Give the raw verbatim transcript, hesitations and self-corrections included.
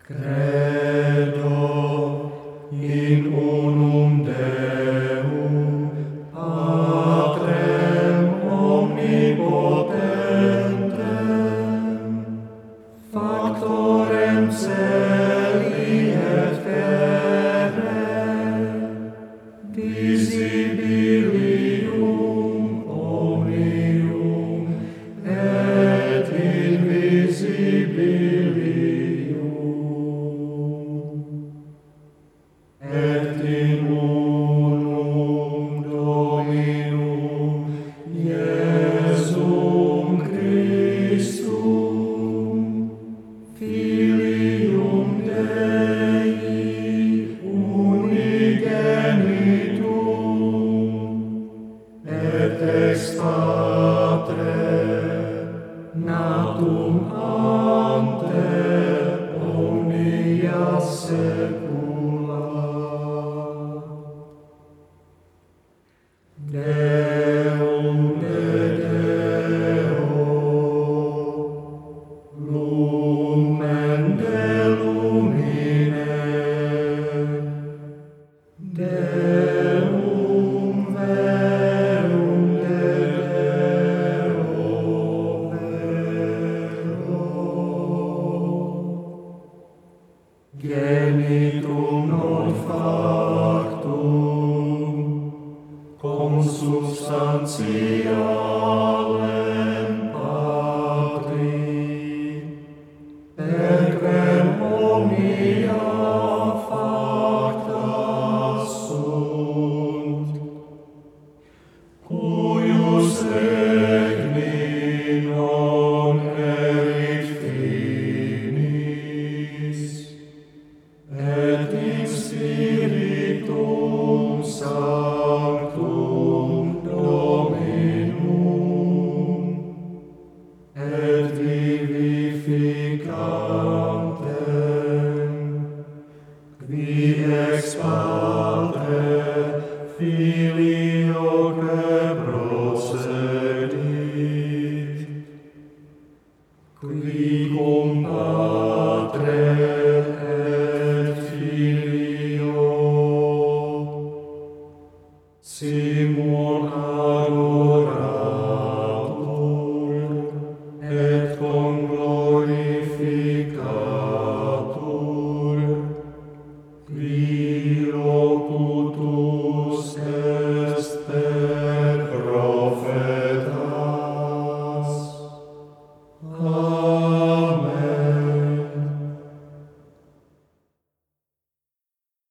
Credo in unum Deum, Patrem omnipotentem, factorem caeli et terrae, visibilium omnium et invisibilium, et in unum Dominum Iesum Christum, Filium Dei unigenitum, et ex Patre natum ante omnia saecula. Deum de Deo, lumen de lumine, Deum verum de Deo vero, genitum non factum, consubstantialem Patri, per quem omnia facta sunt, cuius regni non erit finis, et in Spiritum Sanctum Dominum, et vivificantem, qui ex